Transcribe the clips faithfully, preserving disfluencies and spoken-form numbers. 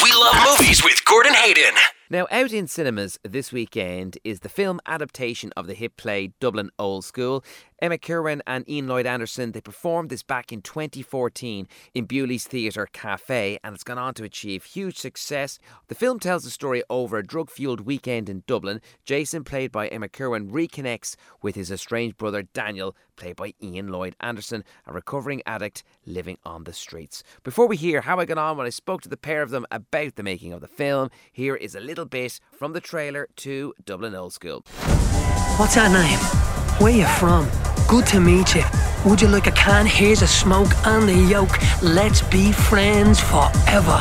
We Love Movies with Gordon Hayden. Now, out in cinemas this weekend is the film adaptation of the hit play Dublin Old School. Emma Kirwan and Ian Lloyd Anderson, they performed this back in twenty fourteen in Bewley's Theatre Cafe, and it's gone on to achieve huge success. The film tells the story over a drug-fuelled weekend in Dublin. Jason, played by Emma Kirwan, reconnects with his estranged brother Daniel, played by Ian Lloyd Anderson, a recovering addict living on the streets. Before we hear how I got on when I spoke to the pair of them about the making of the film, here is a little bit from the trailer to Dublin Old School. What's that name? Where you from? Good to meet you. Would you like a can? Here's a smoke and the yolk. Let's be friends forever.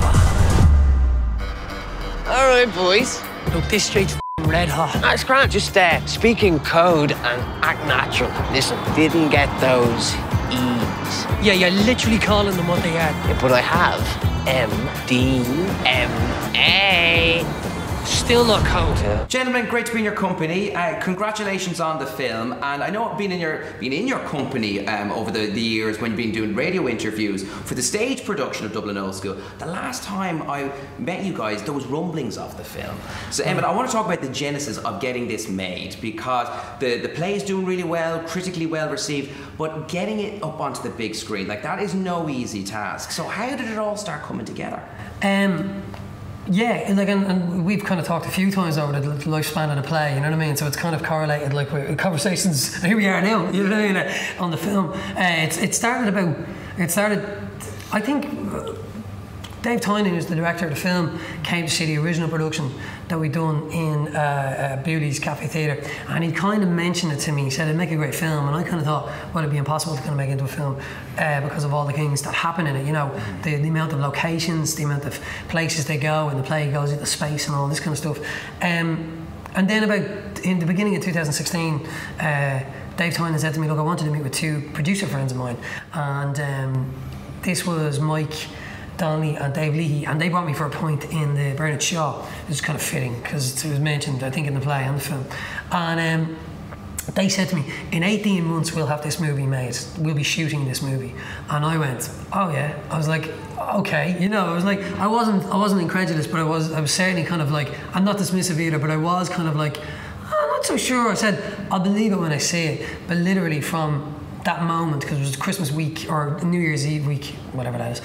All right, boys. Look, this street's red hot. That's grand. Just uh, speak in code and act natural. Listen, didn't get those E's. Yeah, you're literally calling them what they are. Yeah, but I have M D M A. Still not code. Yeah. Gentlemen, great to be in your company. Uh, congratulations on the film, and I know I've been in your been in your company um, over the, the years when you've been doing radio interviews for the stage production of Dublin Old School. The last time I met you guys, there was rumblings of the film. So, Emmett, I want to talk about the genesis of getting this made, because the the play is doing really well, critically well received, but getting it up onto the big screen, like, that is no easy task. So, how did it all start coming together? Um. Yeah, and like, and, and we've kind of talked a few times over the lifespan of the play, you know what I mean? So it's kind of correlated, like, with conversations. Here we are now, you know what I mean? On the film, uh, it's it started about. It started, I think. Uh, Dave Tynan, who's the director of the film, came to see the original production that we done in uh, uh, Bewley's Cafe Theatre, and he kind of mentioned it to me. He said it'd make a great film, and I kind of thought, well, it'd be impossible to kind of make it into a film uh, because of all the things that happen in it. You know, mm-hmm. the, the amount of locations, the amount of places they go, and the play goes into space and all this kind of stuff. Um, and then about in the beginning of two thousand sixteen. Uh, Dave Tynan said to me, look, I wanted to meet with two producer friends of mine, and um, this was Mike Donnelly and Dave Leahy, and they brought me for a point in the Bernard Shaw. It was kind of fitting because it was mentioned, I think, in the play and the film. And um, they said to me, in eighteen months we'll have this movie made. We'll be shooting this movie. And I went, oh yeah. I was like, okay, you know. I was like, I wasn't, I wasn't incredulous, but I was, I was certainly kind of like, I'm not dismissive either, but I was kind of like, I'm not so sure. I said, I'll believe it when I see it. But literally from that moment, because it was Christmas week or New Year's Eve week, whatever that is,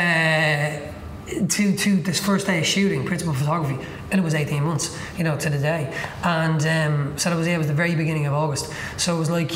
uh, to to this first day of shooting, principal photography, and it was eighteen months, you know, to the day. And um, so it was, yeah, it was the very beginning of August. So it was like,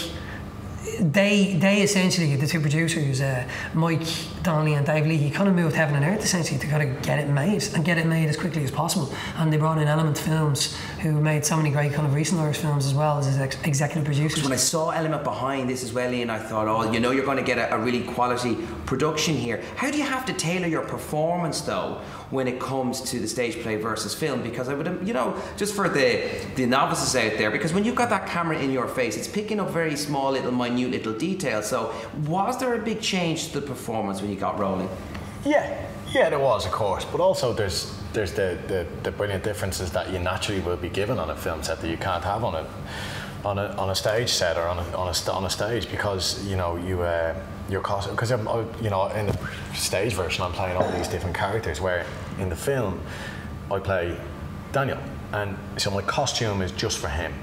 they they essentially, the two producers, uh, Mike Donnelly and Dave Leahy, kind of moved heaven and earth essentially to kind of get it made and get it made as quickly as possible. And they brought in Element Films, who made so many great kind of recent Irish films as well, as his ex- executive producers. When I saw Element behind this as well, Ian, I thought, oh, you know, you're going to get a, a really quality production here. How do you have to tailor your performance though when it comes to the stage play versus film? Because I would, you know, just for the the novices out there, because when you've got that camera in your face, it's picking up very small, little, minute little details. So was there a big change to the performance when you got rolling? Yeah, yeah, there was, of course, but also there's there's the, the, the brilliant differences that you naturally will be given on a film set that you can't have on a on a on a stage set or on a on a, on a stage, because you know you uh, your costume, because I'm you know in the stage version I'm playing all these different characters, where in the film I play Daniel, and so my costume is just for him,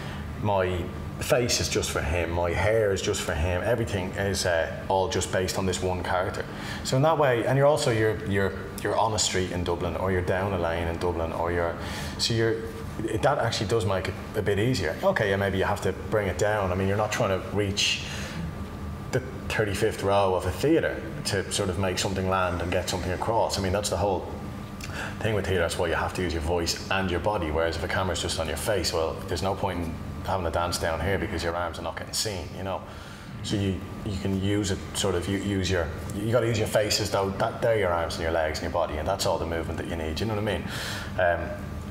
my face is just for him, my hair is just for him, everything is uh, all just based on this one character. So in that way, and you're also you're you're you're on a street in Dublin, or you're down a lane in Dublin, or you're so you're that actually does make it a bit easier. Okay, yeah, maybe you have to bring it down. I mean, you're not trying to reach the thirty-fifth row of a theatre to sort of make something land and get something across. I mean, that's the whole thing with theatre. That's why you have to use your voice and your body, whereas if a camera's just on your face, well, there's no point in having a dance down here because your arms are not getting seen, you know. So you you can use it sort of you use your you got to use your face as though that they're your arms and your legs and your body, and that's all the movement that you need. You know what I mean? Um,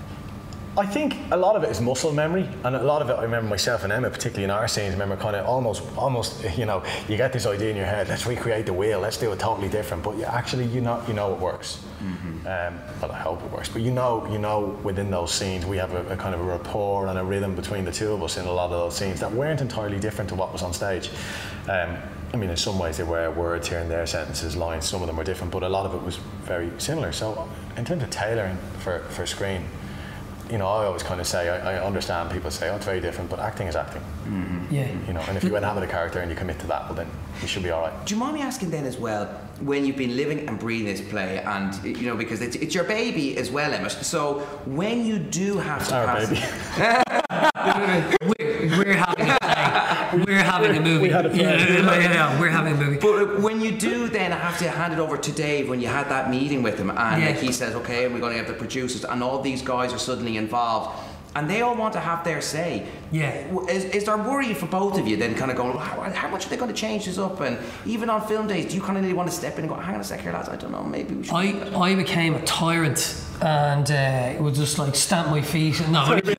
I think a lot of it is muscle memory, and a lot of it, I remember myself and Emma, particularly in our scenes, remember kind of almost, almost, you know, you get this idea in your head, let's recreate the wheel, let's do it totally different, but you actually, you know, you know it works. Mm-hmm. Um, well, I hope it works, but you know, you know, within those scenes, we have a, a kind of a rapport and a rhythm between the two of us in a lot of those scenes that weren't entirely different to what was on stage. Um, I mean, in some ways they were words here and there, sentences, lines, some of them were different, but a lot of it was very similar. So in terms of tailoring for, for screen, you know, I always kind of say, I, I understand people say, oh, it's very different, but acting is acting. Mm-hmm. Yeah. You know, and if you inhabit a character and you commit to that, well, then you should be all right. Do you mind me asking then as well, when you've been living and breathing this play, and you know, because it's, it's your baby as well, Emmett. So when you do have it's to our pass, baby. we're, we're having a play. We're having a movie. We had a play. Yeah, yeah, yeah, we're having a movie. But when you do then have to hand it over to Dave, when you had that meeting with him, and Yeah. like, he says, okay, we're going to have the producers, and all these guys are suddenly involved, and they all want to have their say. Yeah. W- Is, is there worry for both of you then, kind of going, how, how much are they going to change this up? And even on film days, do you kind of really want to step in and go, hang on a sec here, lads, I don't know, maybe we should. I, I became a tyrant and uh, it would just like stamp my feet. No, it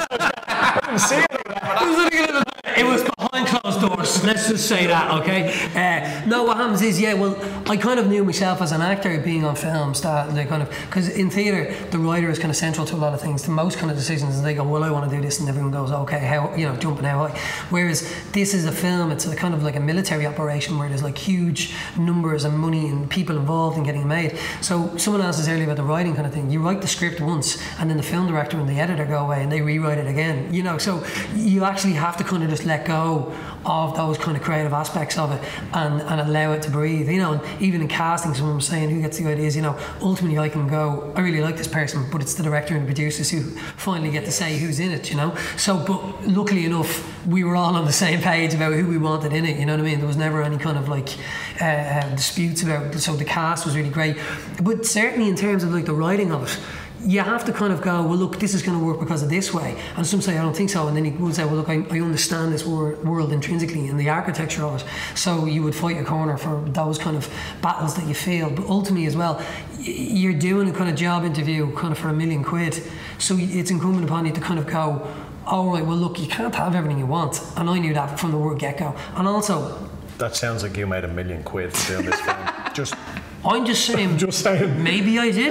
was, it was behind closed doors. Let's just say that, okay? Uh, no, what happens is, yeah, well, I kind of knew myself as an actor being on films that they kind of, because in theatre, the writer is kind of central to a lot of things, to most kind of decisions, and they go, well, I want to do this, and everyone goes, okay, how, you know, jumping how high. Whereas this is a film, it's a kind of like a military operation where there's like huge numbers and money and people involved in getting it made. So someone asked us earlier about the writing kind of thing. You write the script once, and then the film director and the editor go away and they rewrite it again, you know, so you actually have to kind of just let go of those kind of creative aspects of it and, and allow it to breathe, you know. And even in casting, someone was saying, who gets the ideas, you know, ultimately I can go, I really like this person, but it's the director and the producers who finally get to say who's in it, you know. So, but luckily enough, we were all on the same page about who we wanted in it, you know what I mean. There was never any kind of like uh, uh, disputes about it. So the cast was really great, but certainly in terms of like the writing of it, you have to kind of go, well, look, this is going to work because of this way. And some say, I don't think so. And then you would say, well, look, I, I understand this wor- world intrinsically and the architecture of it. So you would fight your corner for those kind of battles that you feel. But ultimately as well, y- you're doing a kind of job interview kind of for a million quid. So it's incumbent upon you to kind of go, all right, well, look, you can't have everything you want. And I knew that from the word get-go. And also... That sounds like you made a million quid doing this film. Just... I'm just saying, just saying. Maybe I did.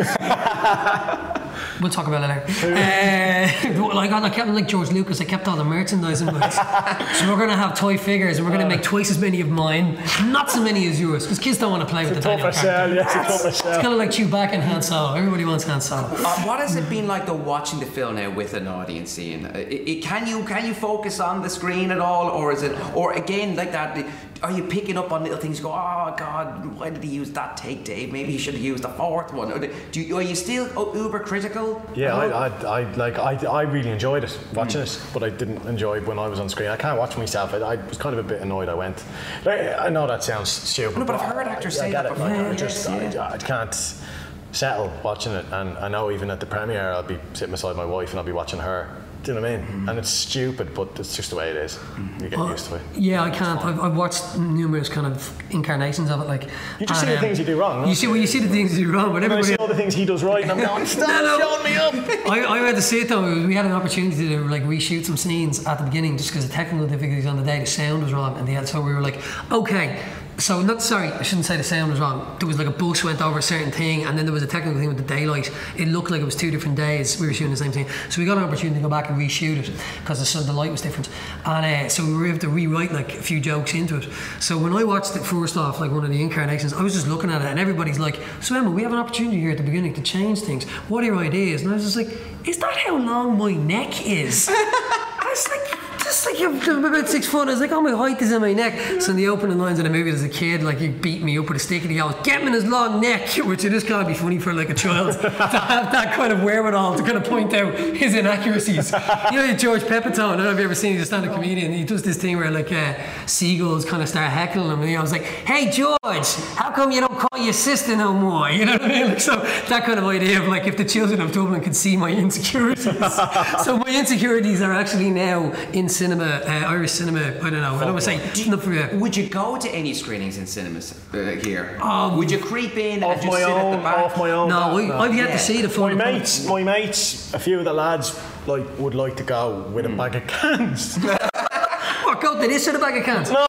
We'll talk about it later. Uh, like, I kept like George Lucas. I kept all the merchandising rights. So we're going to have toy figures, and we're going to make twice as many of mine, not so many as yours, because kids don't want to play with the dino character. Yes, it's It's kind of like Chewbacca and Han Solo. Everybody wants Han Solo. Uh, what has it been like though watching the film now with an audience, Ian? Uh, it, it, can you can you focus on the screen at all, or is it, or again like that? Are you picking up on little things? You go, oh God, why did he use that take, Dave? Maybe he should have used the fourth one. Or do you, are you still uber critical? Yeah, I, I, I like I, I really enjoyed it watching mm. it, but I didn't enjoy it when I was on screen. I can't watch myself. I, I was kind of a bit annoyed. I went. Like, I know that sounds stupid. No, but I've heard actors I, say I that it, before. like, Yeah, I just yes, yeah. I, I can't settle watching it, and I know even at the premiere I'll be sitting beside my wife and I'll be watching her. Do you know what I mean? Mm. And it's stupid, but it's just the way it is. Mm. You get well, used to it. Yeah, I can't. I've, I've watched numerous kind of incarnations of it. Like you just and, see the um, things you do wrong. You see, well, you see the things you do wrong, but and everybody. I see all the things he does right, and I'm going, stop no, no. showing me up. I, I had to see it though. We had an opportunity to like reshoot some scenes at the beginning, just because the technical difficulties on the day, the sound was wrong, and the so we were like, okay. So not sorry, I shouldn't say the sound was wrong. There was like a bus went over a certain thing, and then there was a technical thing with the daylight. It looked like it was two different days. We were shooting the same thing, so we got an opportunity to go back and reshoot it because the sun, the light was different, and uh, so we were able to rewrite like a few jokes into it. So when I watched it first off, like one of the incarnations, I was just looking at it, and everybody's like, "So Emma, we have an opportunity here at the beginning to change things. What are your ideas?" And I was just like, "Is that how long my neck is?" I was like. Just like I'm about six foot, I was like, oh, my height is in my neck. So in the opening lines of the movie, there's a kid like he beat me up with a stick, and he goes, "Get him in his long neck," which it just can't be funny for like a child to have that kind of wherewithal to kind of point out his inaccuracies. You know, George Pepitone. I don't know if you ever seen he's a stand-up comedian. He does this thing where like uh, seagulls kind of start heckling him, and I was like, "Hey George, how come you don't call your sister no more?" You know what I mean? Like, so that kind of idea of like if the children of Dublin could see my insecurities. So my insecurities are actually now in cinema, uh, Irish cinema. I don't know. I don't want to say. Do you, for, uh, would you go to any screenings in cinemas uh, here? Um, would you creep in and just sit own, at the back? Off my own. No, I, no. I've yet yeah. to see the full. My mates, my mates, a few of the lads like would like to go with a bag of cans. What, go to this or the bag of cans? No,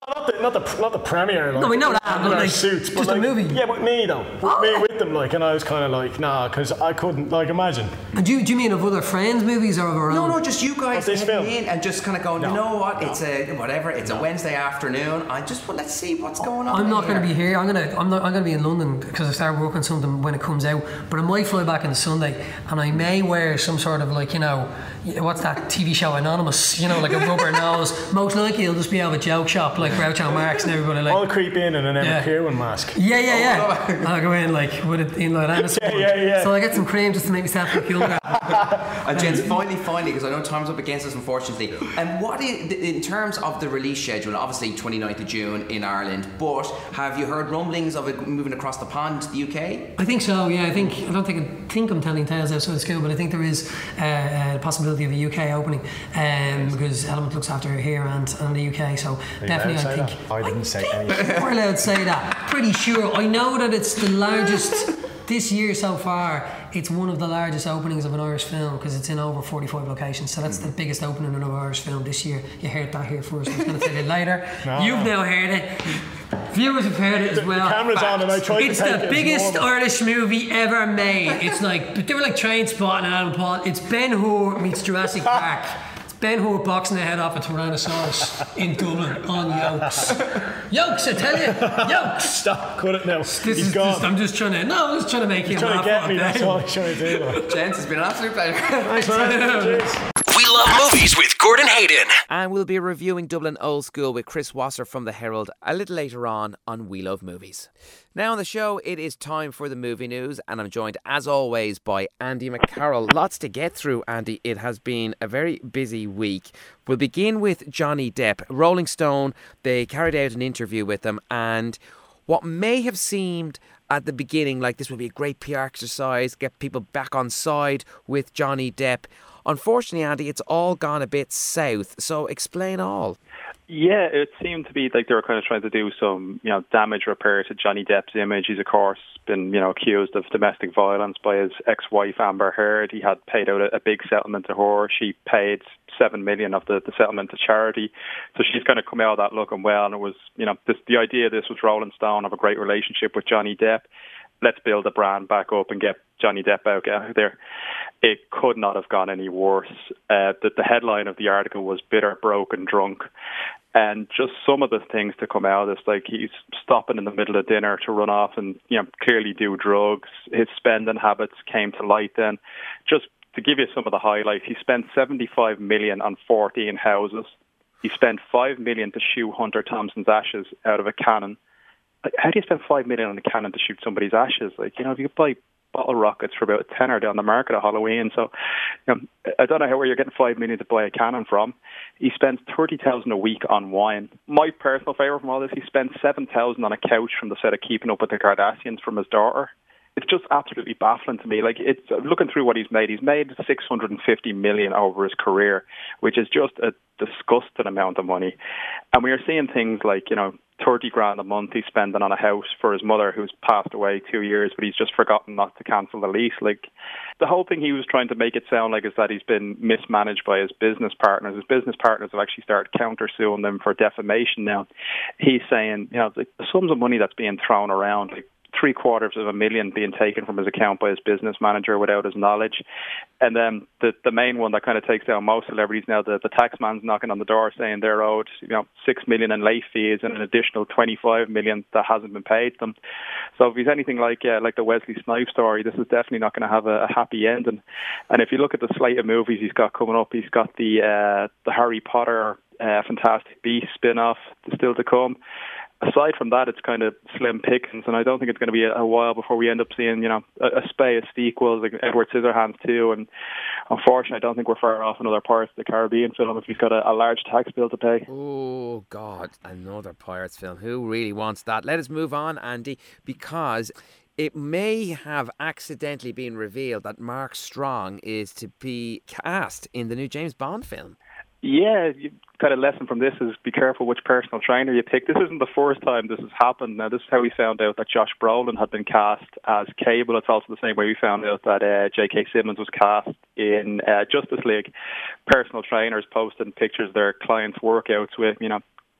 Not the, not the, not the premiere. Like, No, we know that, in but, our like, suits, but just a like, movie. Yeah, with me though, with Oh, me right. with them, like, and I was kind of like, nah, because I couldn't, like, imagine. And do you, do you mean of other friends' movies or of our own? No, no, just you guys Of this heading film? in and just kind of going, No. you know what, it's a whatever, it's a Wednesday afternoon. I just well, let's see what's going on. I'm not going to be here. here. I'm gonna I'm not I'm going to be in London because I start working something when it comes out. But I might fly back on Sunday, and I may wear some sort of like you know what's that T V show Anonymous? You know, like a rubber nose. Most likely it'll just be out of a joke shop like Groucho Marx and everybody like. I'll creep in in an Emma Yeah. Kiernan mask. Yeah, yeah, yeah. And I'll go in like with it in like Anderson. Yeah, yeah, yeah. So I get some cream just to make myself look younger. And gents, finally, finally, because I know time's up against us, unfortunately. And what is, in terms of the release schedule? Obviously, twenty-ninth of June in Ireland. But have you heard rumblings of it moving across the pond to the U K? I think so. Yeah, I think I don't think I think I'm telling tales outside of school, but I think there is uh, a possibility of a U K opening um, because Element looks after it here and, and the U K. So Are you definitely, allowed to I say think that? I didn't say anything. we're allowed to say that. Pretty sure. I know that it's the largest this year so far. It's one of the largest openings of an Irish film because it's in over forty-five locations. So that's the biggest opening of an Irish film this year. You heard that here first. I was going to tell you later. No, You've no. now heard it. Viewers have heard it as The- the well. camera's on and I tried to It's take the it as biggest normal. Irish movie ever made. It's like they were like Train Spotting and Alan Paul. It's Ben Hur meets Jurassic Park. It's Ben Hur boxing the head off a Tyrannosaurus in Dublin on yokes. Yokes, I tell you, yokes. Stop, cut it now. This He's is gone. just, I'm just trying to. No, I'm just trying to make you He's trying laugh. to get out me, that's loud. all he's trying to do. Like. Gents, it's been an absolute pleasure. Thanks, man. Cheers. We love movies with Gordon Hayden. And we'll be reviewing Dublin Old School with Chris Wasser from The Herald a little later on on We Love Movies. Now on the show, it is time for the movie news, and I'm joined as always by Andy McCarroll. Lots to get through, Andy. It has been a very busy week. We'll begin with Johnny Depp. Rolling Stone, they carried out an interview with him, and what may have seemed at the beginning like this would be a great P R exercise, get people back on side with Johnny Depp. Unfortunately, Andy, it's all gone a bit south. So explain all. Yeah, it seemed to be like they were kind of trying to do some, you know, damage repair to Johnny Depp's image. He's, of course, been, you know, accused of domestic violence by his ex-wife, Amber Heard. He had paid out a, a big settlement to her. She paid seven million of the, the settlement to charity. So she's kind of come out of that looking well. And it was, you know, this, the idea of this was Rolling Stone have a great relationship with Johnny Depp. Let's build the brand back up and get Johnny Depp out there. It could not have gone any worse. Uh, the, the headline of the article was bitter, broke and drunk. And just some of the things to come out of this, like he's stopping in the middle of dinner to run off and, you know, clearly do drugs. His spending habits came to light then. Just to give you some of the highlights, he spent seventy-five million on fourteen houses. He spent five million to shoot Hunter Thompson's ashes out of a cannon. Like, how do you spend five million on a cannon to shoot somebody's ashes? Like, you know, if you could buy bottle rockets for about a tenner down the market at Halloween. So, you know, I don't know how where you're getting five million to buy a cannon from. He spends thirty thousand a week on wine. My personal favourite from all this, he spent seven thousand on a couch from the set of Keeping Up with the Kardashians from his daughter. It's just absolutely baffling to me. Like, it's looking through what he's made. He's made six hundred fifty million over his career, which is just a disgusting amount of money. And we are seeing things like, you know, thirty grand a month he's spending on a house for his mother who's passed away two years, but he's just forgotten not to cancel the lease. Like, the whole thing he was trying to make it sound like is that he's been mismanaged by his business partners. His business partners have actually started counter-suing them for defamation now. He's saying, you know, the sums of money that's being thrown around, like three quarters of a million being taken from his account by his business manager without his knowledge. And then the the main one that kind of takes down most celebrities now, the, the tax man's knocking on the door saying they're owed, you know, six million in late fees and an additional twenty-five million that hasn't been paid them. So if he's anything like uh, like the Wesley Snipes story, this is definitely not going to have a, a happy ending. And if you look at the slate of movies he's got coming up, he's got the uh, the Harry Potter uh, Fantastic Beasts spin-off still to come. Aside from that, it's kind of slim pickings, and I don't think it's going to be a, a while before we end up seeing, you know, a, a spate of sequels, like Edward Scissorhands too. And unfortunately, I don't think we're far off another Pirates of the Caribbean film if he's got a, a large tax bill to pay. Oh, God, another Pirates film. Who really wants that? Let us move on, Andy, because it may have accidentally been revealed that Mark Strong is to be cast in the new James Bond film. Yeah, you got a lesson from this is be careful which personal trainer you pick. This isn't the first time this has happened. Now, this is how we found out that Josh Brolin had been cast as Cable. It's also the same way we found out that uh, J K Simmons was cast in uh, Justice League. Personal trainers posting pictures of their clients' workouts with, you know,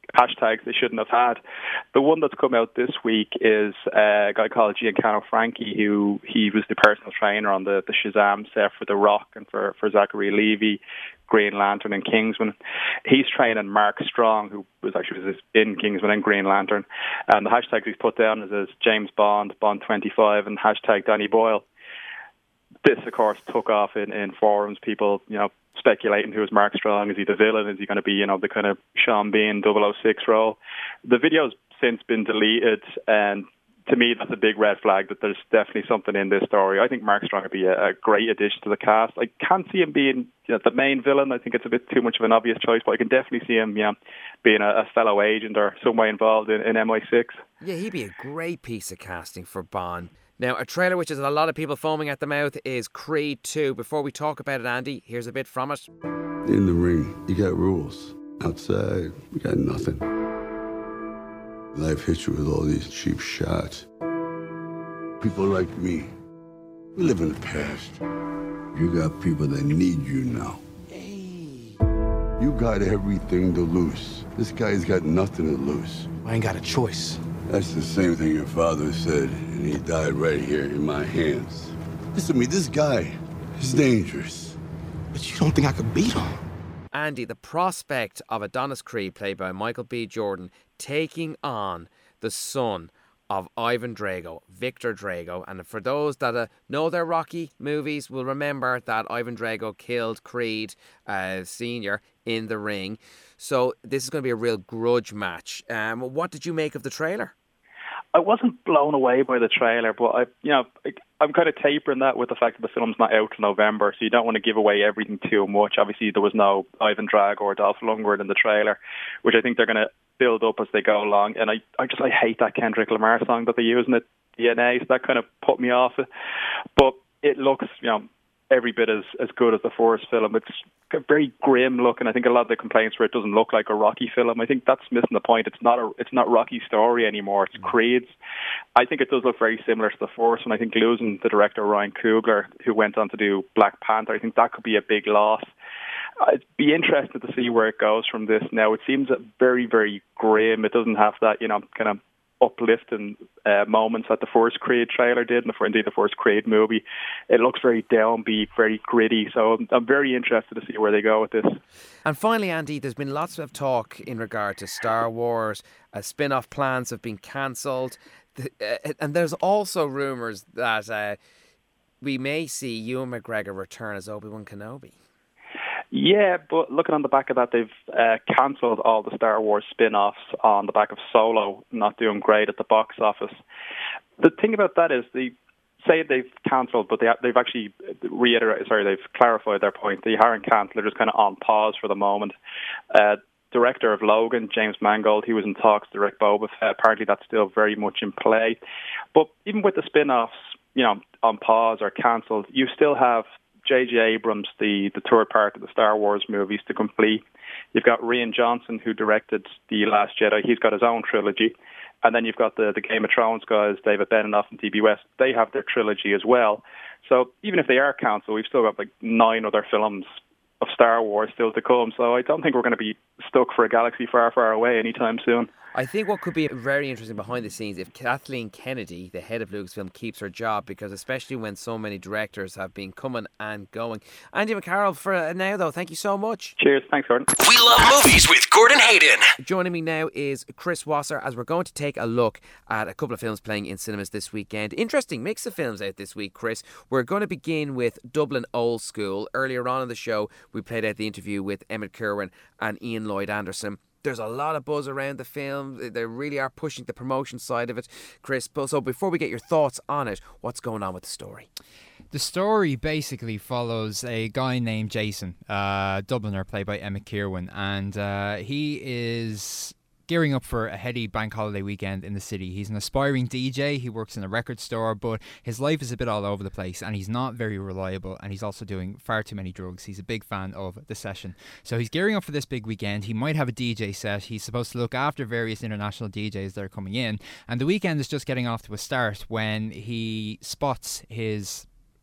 hashtags they shouldn't have had. The one that's come out this week is a guy called Giancarlo Franchi, who he was the personal trainer on the, the Shazam set for The Rock and for, for Zachary Levi, Green Lantern and Kingsman. He's training Mark Strong, who was actually was in Kingsman and Green Lantern. And the hashtags he's put down is, is James Bond, Bond twenty-five, and hashtag Danny Boyle. This, of course, took off in, in forums, people, you know, speculating who is Mark Strong. Is he the villain? Is he going to be, you know, the kind of Sean Bean double oh six role? The video's since been deleted, and to me, that's a big red flag that there's definitely something in this story. I think Mark Strong would be a, a great addition to the cast. I can't see him being, you know, the main villain. I think it's a bit too much of an obvious choice, but I can definitely see him, you know, being a, a fellow agent or some way involved in, in M I six. Yeah, he'd be a great piece of casting for Bond. Now, a trailer which has a lot of people foaming at the mouth is Creed two. Before we talk about it, Andy, here's a bit from it. In the ring, you got rules. Outside, you got nothing. Life hits you with all these cheap shots. People like me, we live in the past. You got people that need you now. Hey. You got everything to lose. This guy's got nothing to lose. I ain't got a choice. That's the same thing your father said, and he died right here in my hands. Listen to me, this guy is dangerous. But you don't think I could beat him? Andy, the prospect of Adonis Creed, played by Michael B. Jordan, taking on the son of Ivan Drago, Victor Drago. And for those that uh, know their Rocky movies will remember that Ivan Drago killed Creed uh, Senior in the ring. So this is going to be a real grudge match. Um, what did you make of the trailer? I wasn't blown away by the trailer, but I, you know, I'm kind of tapering that with the fact that the film's not out till November, so you don't want to give away everything too much. Obviously, there was no Ivan Drago or Dolph Lundgren in the trailer, which I think they're going to build up as they go along. And I, I just, I hate that Kendrick Lamar song that they use in the D N A, so that kind of put me off it. But it looks, you know, every bit as, as good as the first film. It's very grim looking. I think a lot of the complaints were it doesn't look like a Rocky film. I think that's missing the point. It's not a it's not Rocky's story anymore. It's Creed's. I think it does look very similar to the first one. I think losing the director Ryan Coogler, who went on to do Black Panther, I think that could be a big loss. I'd be interested to see where it goes from this now. It seems very, very grim. It doesn't have that, you know, kind of uplifting uh, moments that the first Creed trailer did, and the, indeed the first Creed movie. It looks very downbeat, very gritty, so I'm, I'm very interested to see where they go with this. And finally, Andy, there's been lots of talk in regard to Star Wars. Uh, spin-off plans have been cancelled, the, uh, and there's also rumours that uh, we may see Ewan McGregor return as Obi-Wan Kenobi. Yeah, but looking on the back of that, they've uh, cancelled all the Star Wars spin-offs on the back of Solo not doing great at the box office. The thing about that is they say they've cancelled, but they, they've actually reiterated, sorry, they've clarified their point. They aren't cancelled, they're just kind of on pause for the moment. Uh, director of Logan, James Mangold, he was in talks to direct Boba Fett. Apparently that's still very much in play. But even with the spin-offs, you know, on pause or cancelled, you still have J J Abrams, the, the third part of the Star Wars movies to complete. You've got Rian Johnson, who directed The Last Jedi. He's got his own trilogy. And then you've got the, the Game of Thrones guys, David Benioff and D B West. They have their trilogy as well. So even if they are cancelled, we've still got like nine other films of Star Wars still to come. So I don't think we're going to be stuck for a galaxy far, far away anytime soon. I think what could be very interesting behind the scenes if Kathleen Kennedy, the head of Lucasfilm, keeps her job, because especially when so many directors have been coming and going. Andy McCarroll, for now though, thank you so much. Cheers, thanks Gordon. We love movies with Gordon Hayden. Joining me now is Chris Wasser, as we're going to take a look at a couple of films playing in cinemas this weekend. Interesting mix of films out this week, Chris. We're going to begin with Dublin Old School. Earlier on in the show, we played out the interview with Emmett Kirwan and Ian Lloyd Anderson. There's a lot of buzz around the film. They really are pushing the promotion side of it, Chris. So before we get your thoughts on it, what's going on with the story? The story basically follows a guy named Jason, uh, Dubliner, played by Emmett Kirwan, and uh, he is gearing up for a heady bank holiday weekend in the city. He's an aspiring D J, he works in a record store, but his life is a bit all over the place and he's not very reliable, and he's also doing far too many drugs. He's a big fan of the session. So he's gearing up for this big weekend. He might have a D J set. He's supposed to look after various international D Js that are coming in, and the weekend is just getting off to a start when he spots his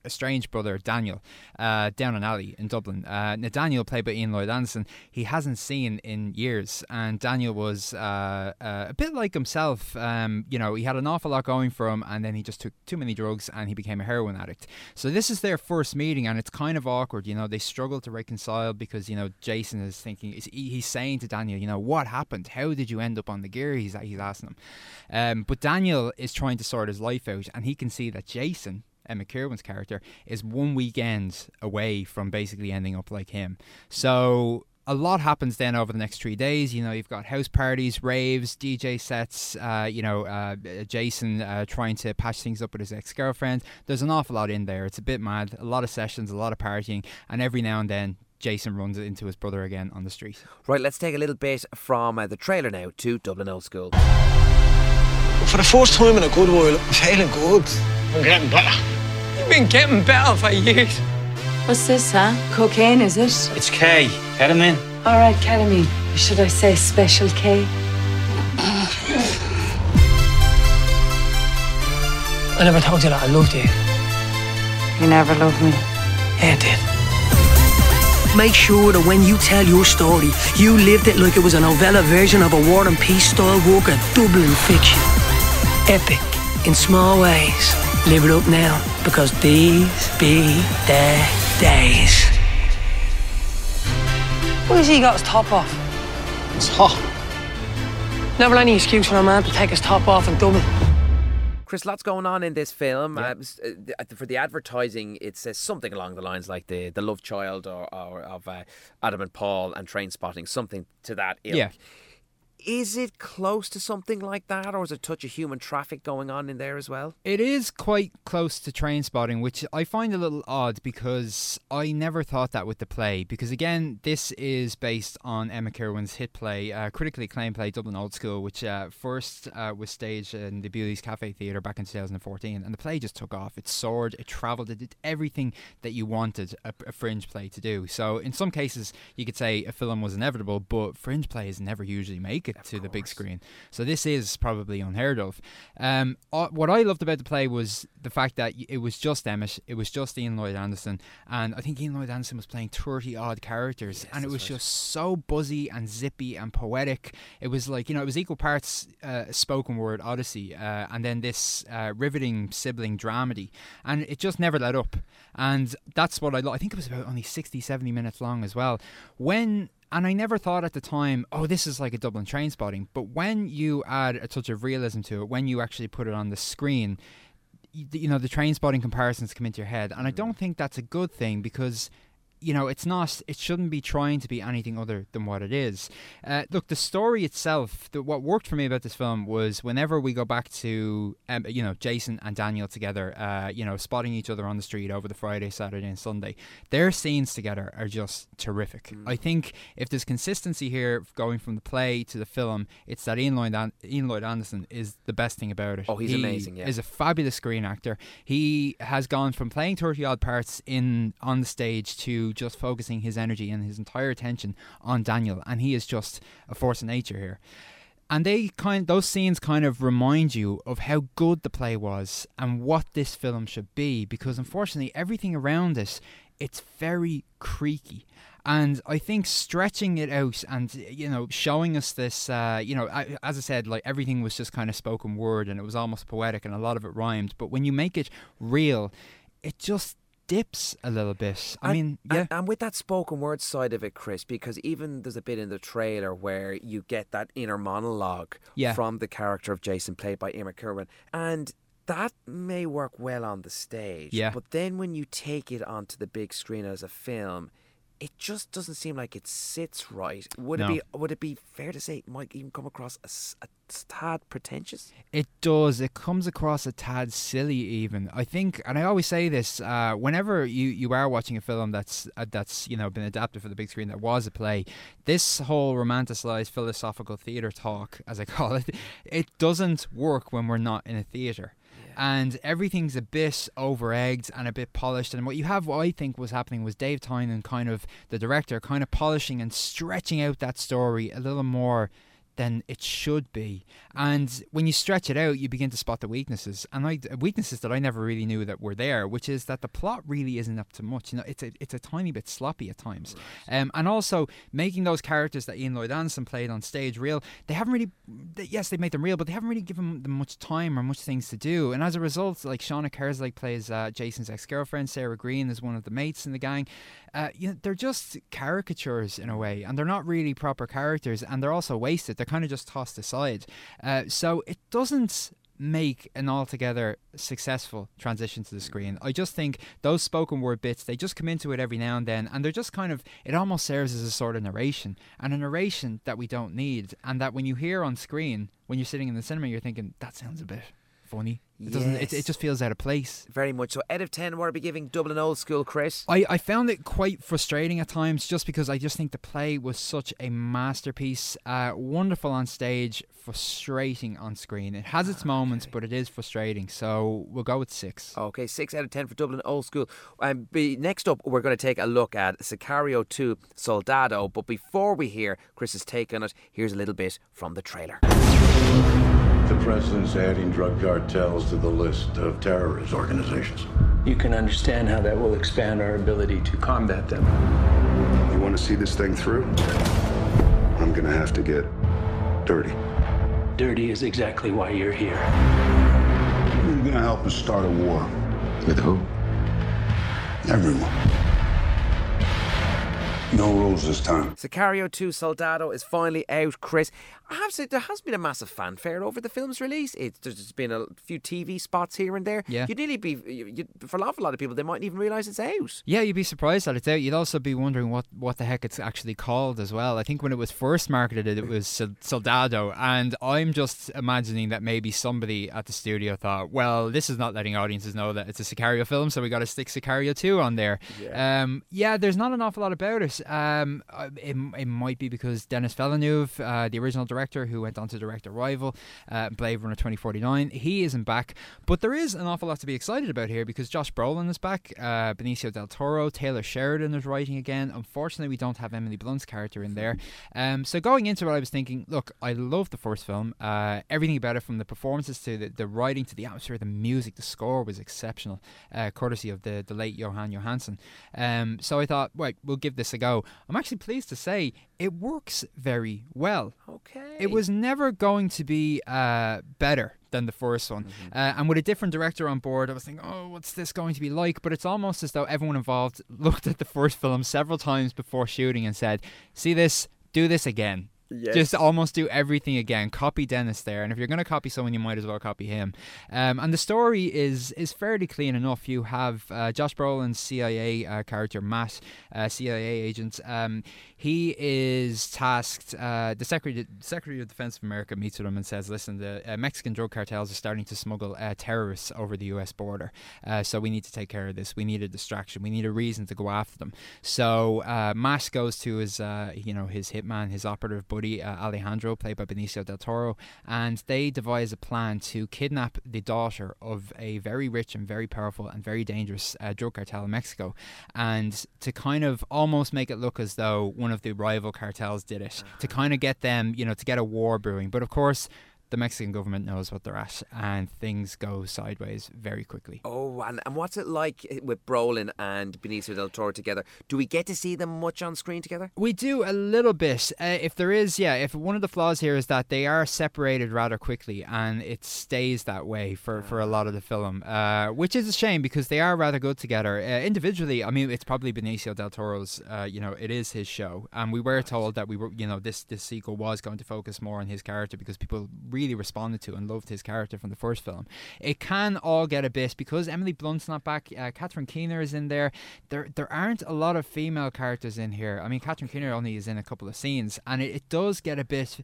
estranged brother Daniel uh, down an alley in Dublin. Uh, now Daniel, played by Ian Lloyd Anderson, he hasn't seen in years, and Daniel was uh, uh, a bit like himself. Um, you know, he had an awful lot going for him, and then he just took too many drugs and he became a heroin addict. So this is their first meeting, and it's kind of awkward. You know, they struggle to reconcile because, you know, Jason is thinking, he's saying to Daniel, you know, what happened? How did you end up on the gear? He's, he's asking him. Um, but Daniel is trying to sort his life out, and he can see that Jason, Emma Kirwan's character, is one weekend away from basically ending up like him. So a lot happens then over the next three days. You know, you've got house parties, raves, D J sets, uh, you know, uh, Jason uh, trying to patch things up with his ex-girlfriend. There's an awful lot in there. It's a bit mad. A lot of sessions, a lot of partying, and every now and then Jason runs into his brother again on the street. Right, let's take a little bit from uh, the trailer now to Dublin Old School. For the first time in a good while, I'm feeling good. I'm getting better. You've been getting better for years. What's this, huh? Cocaine, is it? It's K. Ketamine. All right, ketamine. Should I say special K? I never told you that I loved you. You never loved me. Yeah, I did. Make sure that when you tell your story, you lived it like it was a novella version of a War and Peace style work of Dublin fiction. Epic, in small ways. Live it up now, because these be the days. Why has he got his top off? It's hot. Never any excuse for a man to take his top off in Dublin. Chris, lots going on in this film. Yeah. Uh, for the advertising, it says something along the lines like the, the love child or, or of uh, Adam and Paul and Trainspotting, something to that ilk. Yeah. Is it close to something like that, or is there a touch of human traffic going on in there as well? It is quite close to Trainspotting, which I find a little odd because I never thought that with the play. Because again, this is based on Emma Kirwan's hit play, uh, critically acclaimed play Dublin Old School, which uh, first uh, was staged in the Bewley's Cafe Theatre back in two thousand fourteen. And the play just took off. It soared, it travelled, it did everything that you wanted a, a fringe play to do. So in some cases, you could say a film was inevitable, but fringe plays never usually make it to the big screen. So this is probably unheard of. Um, uh, what I loved about the play was the fact that it was just Emmett, it was just Ian Lloyd Anderson, and I think Ian Lloyd Anderson was playing thirty odd characters, yes, and it was right. just so buzzy and zippy and poetic. It was like, you know, it was equal parts uh, spoken word odyssey uh, and then this uh, riveting sibling dramedy, and it just never let up. And that's what I lo- I think it was about only sixty, seventy minutes long as well. When And I never thought at the time, oh, this is like a Dublin Trainspotting. But when you add a touch of realism to it, when you actually put it on the screen, you, you know, the Trainspotting comparisons come into your head. And I don't think that's a good thing because, you know, it's not, it shouldn't be trying to be anything other than what it is. Uh, look, the story itself, the, what worked for me about this film was whenever we go back to, um, you know, Jason and Daniel together, uh, you know, spotting each other on the street over the Friday, Saturday and Sunday, their scenes together are just terrific. Mm. I think if there's consistency here going from the play to the film, it's that Ian Lloyd, An- Ian Lloyd Anderson is the best thing about it. Oh, he's he amazing, yeah. He's a fabulous screen actor. He has gone from playing thirty odd parts in on the stage to just focusing his energy and his entire attention on Daniel, and he is just a force of nature here. And they kind those scenes kind of remind you of how good the play was and what this film should be, because unfortunately everything around it, it's very creaky. And I think stretching it out and, you know, showing us this, uh, you know, I, as I said, like everything was just kind of spoken word and it was almost poetic and a lot of it rhymed. But when you make it real, it just dips a little bit. I and, mean, yeah. And, and with that spoken word side of it, Chris, because even there's a bit in the trailer where you get that inner monologue yeah. from the character of Jason, played by Emma Kirwan, and that may work well on the stage. Yeah. But then when you take it onto the big screen as a film, it just doesn't seem like it sits right. Would no. it be? Would it be fair to say it might even come across as a tad pretentious? It does. It comes across a tad silly, even. I think, and I always say this: uh, whenever you, you are watching a film that's uh, that's you know been adapted for the big screen, that was a play, this whole romanticized philosophical theatre talk, as I call it, it doesn't work when we're not in a theatre. And everything's a bit over-egged and a bit polished. And what you have, what I think was happening, was Dave Tynan, kind of the director, kind of polishing and stretching out that story a little more than it should be. And when you stretch it out, you begin to spot the weaknesses, and I, weaknesses that I never really knew that were there, which is that the plot really isn't up to much. You know, it's a it's a tiny bit sloppy at times, right. um, and also making those characters that Ian Lloyd Anderson played on stage real. They haven't really, they, yes, they made them real, but they haven't really given them much time or much things to do. And as a result, like Shauna Kerslake plays uh, Jason's ex-girlfriend, Sarah Green is one of the mates in the gang. Uh, you know, they're just caricatures in a way, and they're not really proper characters, and they're also wasted. They're kind of just tossed aside. Uh, so it doesn't make an altogether successful transition to the screen. I just think those spoken word bits, they just come into it every now and then, and they're just kind of, it almost serves as a sort of narration, and a narration that we don't need, and that when you hear on screen, when you're sitting in the cinema, you're thinking, that sounds a bit funny. It doesn't. Yes. It, it just feels out of place. Very much so. Out of ten, what are we giving Dublin Old School, Chris? I, I found it quite frustrating at times, just because I just think the play was such a masterpiece. Uh, wonderful on stage, frustrating on screen. It has its moments, but it is frustrating. So we'll go with six. Okay, six out of ten for Dublin Old School. Um, be, next up, we're going to take a look at Sicario two Soldado. But before we hear Chris's take on it, here's a little bit from the trailer. The president's adding drug cartels to the list of terrorist organizations. You can understand how that will expand our ability to combat them. You want to see this thing through? I'm going to have to get dirty. Dirty is exactly why you're here. You're going to help us start a war. With who? Everyone. No rules this time. Sicario two Soldado is finally out, Chris. I have to say, there has been a massive fanfare over the film's release. It, there's been a few T V spots here and there. Yeah. You'd nearly be, you, you'd, for a lot, a lot of people, they mightn't even realise it's out. Yeah, you'd be surprised that it's out. You'd also be wondering what, what the heck it's actually called as well. I think when it was first marketed, it was Soldado, and I'm just imagining that maybe somebody at the studio thought, well, this is not letting audiences know that it's a Sicario film, so we got to stick Sicario two on there. Yeah. Um, yeah, there's not an awful lot about it. Um, it, it might be because Denis Villeneuve, uh, the original director who went on to direct Arrival, uh, Blade Runner twenty forty-nine, he isn't back. But there is an awful lot to be excited about here, because Josh Brolin is back, uh, Benicio del Toro, Taylor Sheridan is writing again. Unfortunately, we don't have Emily Blunt's character in there. Um, so going into it, I was thinking, look, I love the first film. Uh, everything about it, from the performances to the, the writing to the atmosphere, the music, the score was exceptional, uh, courtesy of the, the late Johan Johansson. Um, so I thought, right, we'll give this a go. I'm actually pleased to say it works very well. Okay. It was never going to be uh, better than the first one. Mm-hmm. Uh, and with a different director on board, I was thinking, oh, what's this going to be like? But it's almost as though everyone involved looked at the first film several times before shooting and said, see this, do this again. Yes. Just almost do everything again. Copy Dennis there, and if you're going to copy someone, you might as well copy him. Um, and the story is is fairly clean enough. You have uh, Josh Brolin's C I A uh, character Matt, uh, C I A agent. Um, he is tasked. Uh, the Secretary Secretary of Defense of America meets with him and says, "Listen, the uh, Mexican drug cartels are starting to smuggle uh, terrorists over the U S border. Uh, so we need to take care of this. We need a distraction. We need a reason to go after them." So uh, Matt goes to his uh, you know his hitman, his operative buddy uh, Alejandro, played by Benicio del Toro, and they devise a plan to kidnap the daughter of a very rich and very powerful and very dangerous uh, drug cartel in Mexico, and to kind of almost make it look as though one of the rival cartels did it, to kind of get them, you know, to get a war brewing. But of course, the Mexican government knows what they're at, and things go sideways very quickly. Oh, and, and what's it like with Brolin and Benicio del Toro together? Do we get to see them much on screen together? We do a little bit. Uh, if there is, yeah, if one of the flaws here is that they are separated rather quickly, and it stays that way for, for a lot of the film, uh, which is a shame because they are rather good together. Uh, individually, I mean, it's probably Benicio del Toro's, uh, you know, it is his show, and we were told that we were, you know, this, this sequel was going to focus more on his character because people really responded to and loved his character from the first film. It can all get a bit, because Emily Blunt's not back, uh, Catherine Keener is in there. There there aren't a lot of female characters in here. I mean, Catherine Keener only is in a couple of scenes, and it, it does get a bit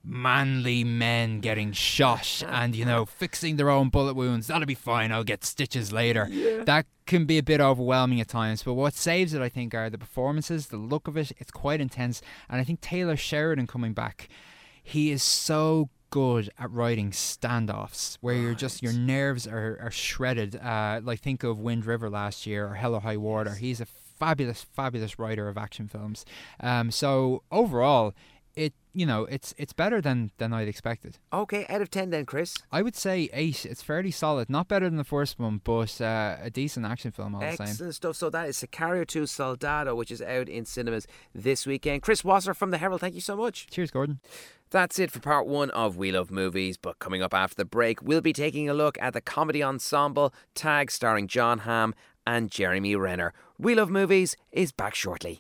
manly men getting shot and, you know, fixing their own bullet wounds. That'll be fine, I'll get stitches later. Yeah. That can be a bit overwhelming at times, but what saves it, I think, are the performances, the look of it. It's quite intense, and I think Taylor Sheridan coming back, he is so good at writing standoffs where right. you're just, your nerves are, are shredded. Uh, like think of Wind River last year, or Hell or High Water. He's a fabulous, fabulous writer of action films. Um, so overall, it you know it's it's better than than I'd expected. Okay, out of ten then, Chris. I would say eight. It's fairly solid. Not better than the first one, but uh, a decent action film all the same. Excellent stuff. So that is Sicario two Soldado, which is out in cinemas this weekend. Chris Wasser from The Herald, thank you so much. Cheers, Gordon. That's it for part one of We Love Movies, but coming up after the break, we'll be taking a look at the comedy ensemble Tag, starring John Hamm and Jeremy Renner. We Love Movies is back shortly.